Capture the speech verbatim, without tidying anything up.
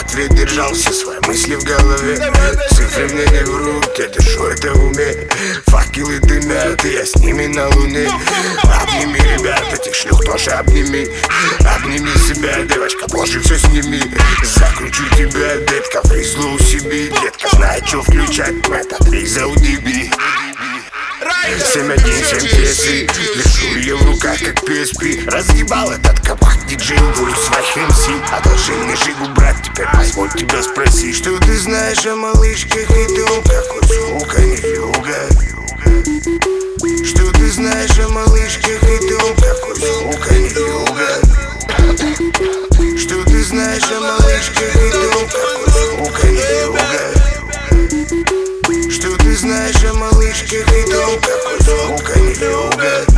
ответ держал все свои мысли в голове. Цифры мне не врут, это шо это в уме. Факелы дымят, и я с ними на луне. Обними, ребят, этих шлюх тоже обними. Обними себя, девочка, позже все сними. Закручу тебя, детка, фризлу себе. Детка, знает, что включать, этот риза у диби. семь один семь тесы, держу ее в руках как пи эс пи. Разъебал этот кабак, диджей, бурю своих эм си. Одолжи мне жигу, брат, теперь позволь тебя спросить, что ты знаешь о малышках и том, какой звук они любят. Что ты знаешь о малышках и том, какой звук они любят. Что ты знаешь о малышках и том, какой звук они любят. Что ты знаешь о малышках и том, какой звук они любят.